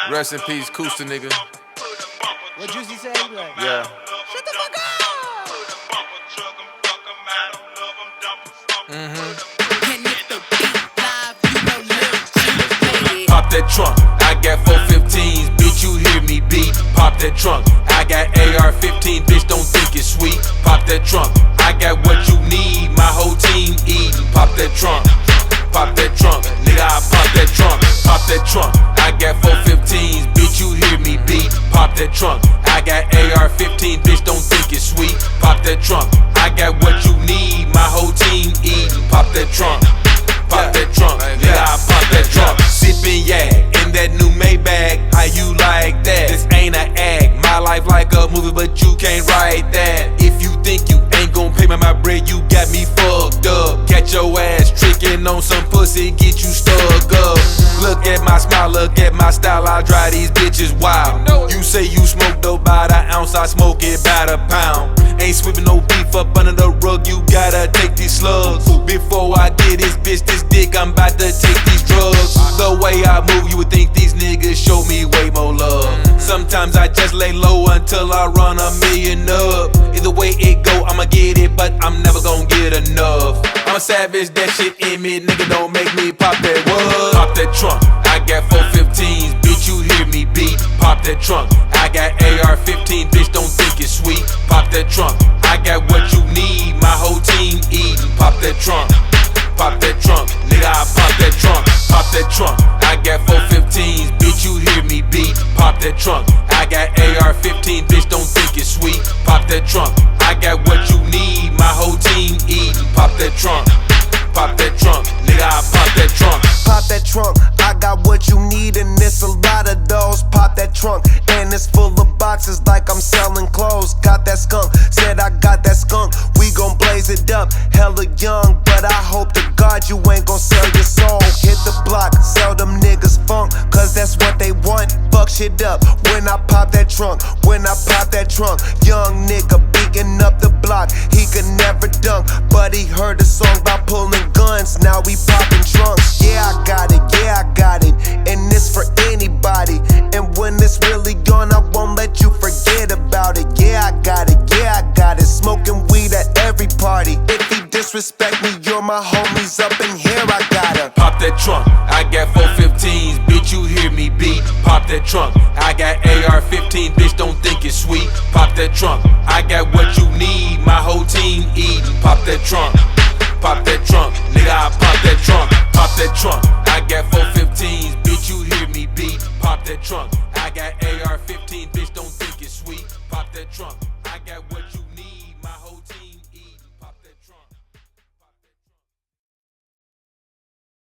Rest in peace, Kusta, nigga. What Juicy say? Like, Yeah. shut the fuck up! Pop that trunk, I got 415s, bitch, you hear me beat. Pop that trunk, I got AR-15, bitch, don't think it's sweet. Pop that trunk, I got what you need, my whole team eating. Pop that trunk, nigga, I pop that trunk. Pop that trunk, I got 415s, bitch, you hear me beat. Pop that trunk, I got AR-15, bitch, don't think it's sweet. Pop that trunk, I got what you need, my whole team eating. Pop that trunk, nigga, I pop that trunk. Sippin' yak in that new Maybach, how you like that? This ain't an act, my life like a movie, but you can't write that. If you think you ain't gon' pay my bread, you got me fucked up. Catch your ass trickin' on some pussy, get you stuck up. Look at my smile, look at my style, I drive these bitches wild. You say you smoke dope by the ounce, I smoke it by the pound. Ain't sweeping no beef up under the rug, you gotta take these slugs. Before I get this bitch this dick, I'm about to take these drugs. The way I move, you would think these niggas show me way more love. Sometimes I just lay low until I run a million up. Either way it go, I'ma get it, but I'm never gon' get enough. I'm a savage, that shit in me, nigga, don't make me pop that wood. Pop that trunk, I got 415s, bitch, you hear me beat. Pop that trunk, I got AR-15, bitch, don't think it's sweet. Pop that trunk, I got what you need, my whole team eating. Pop that trunk, nigga, I pop that trunk. Pop that trunk, I got 415s, bitch, you hear me beat. Pop that trunk, I got AR-15, bitch, don't think it's sweet. Pop that trunk, I got what you need, my whole team eating. Pop that trunk, nigga, I pop that trunk. Pop that trunk, I got what you need and it's a lot of those. Pop that trunk, and it's full of boxes like I'm selling clothes. Got that skunk, said I got that skunk. We gon' blaze it up, hella young, but I hope to God you ain't gon' sell your soul. Hit the block, sell them niggas funk, cause that's what they want. Fuck shit up when I pop that trunk, young nigga beating up the block. He could never dunk, but he heard a song about pulling guns. Now we popping trunks. Yeah, I got it, and it's for anybody. And when it's really gone, I won't let you forget about it. Yeah, I got it. Smoking weed at every party. If he disrespect me, you're my homies up in here. I gotta pop that trunk, I got 415s, bitch, you hear me beat. Pop that trunk, I got AR-15, bitch, don't think it's sweet. Pop that trunk, I got what you need, my whole team eating. Pop that trunk, nigga, I pop that trunk. Pop that trunk, I got 415s, bitch, you hear me beat. Pop that trunk, I got